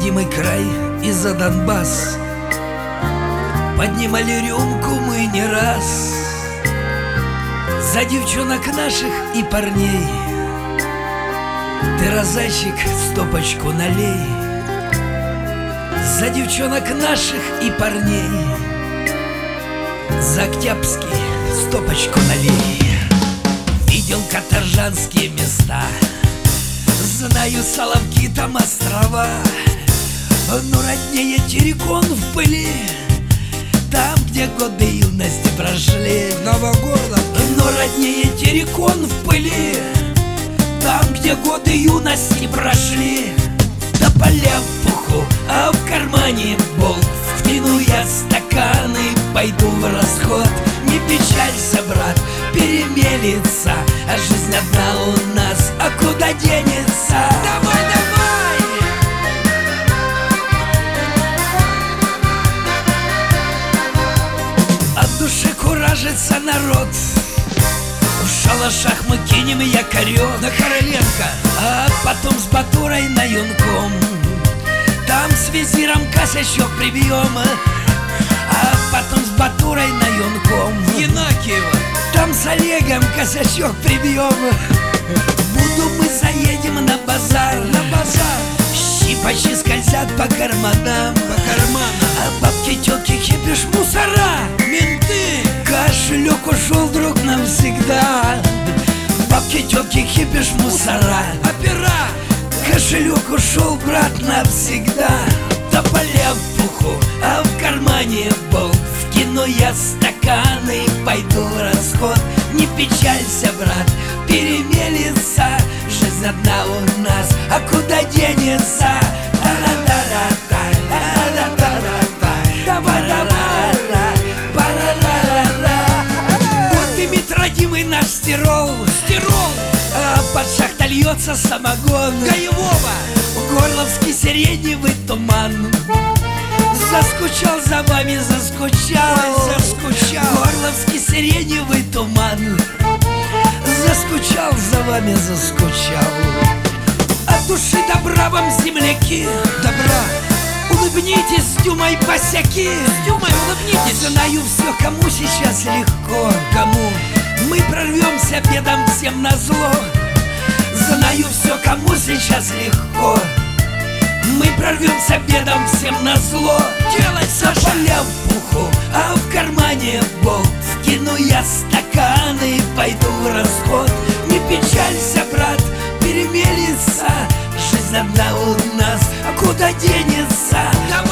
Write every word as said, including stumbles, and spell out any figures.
родимый край и за Донбасс поднимали рюмку мы не раз. За девчонок наших и парней ты, розайчик, стопочку налей. За девчонок наших и парней, за Октябрьский стопочку налей. Видел каторжанские места, знаю Соловки, там острова, но роднее Терекон в пыли, там, где годы юности прошли. Новогоровке. Но роднее Терекон в пыли, там, где годы юности прошли. Да поля в пуху, а в кармане болт. Вкину я стаканы, пойду в расход. Не печалься, брат, перемелется, а жизнь одна у нас, а куда денется? Давай, давай! От души куражится народ, в шалашах мы кинем якорёк На Короленко. А потом с Батурой на Юнком, там с визиром косячок прибьем. А потом с Батурой на Юнком, Янакиева. там с Олегом косячок прибьем. Буду мы заедем на базар, На базар. щипачи скользят по карманам, По карманам. а бабки, тётки, хипиш, мусора. Менты. Кошелек ушел, друг, навсегда. Бабки, тётки, хипиш, мусора. Опера. Кошелек ушел, брат, навсегда. Да поля в пуху, а в кармане болт. Вкину я стаканы, пойду в расход. Не печалься, брат, перемелется, жизнь одна у нас, а куда денется? Вот имит родимый наш стирол, Стирол. а под шахтой льется самогон. Гаевого. Горловский сиреневый туман заскучал за вами, заскучал, Ой, заскучал. Горловский сиреневый туман заскучал за вами, заскучал. От души добра вам, земляки, Добра. улыбнитесь с Дюмой, босяки. С Дюмой улыбнитесь. Знаю все, кому сейчас легко. Кому? Мы прорвемся бедом всем назло. Знаю все, кому сейчас легко. Мы прорвемся бедом всем назло. Делай, Саша. Поля в пуху, а в кармане болт. Вкину я стаканы, пойду в расход. Не печалься, брат, перемелется, жизнь одна у нас, а куда денется?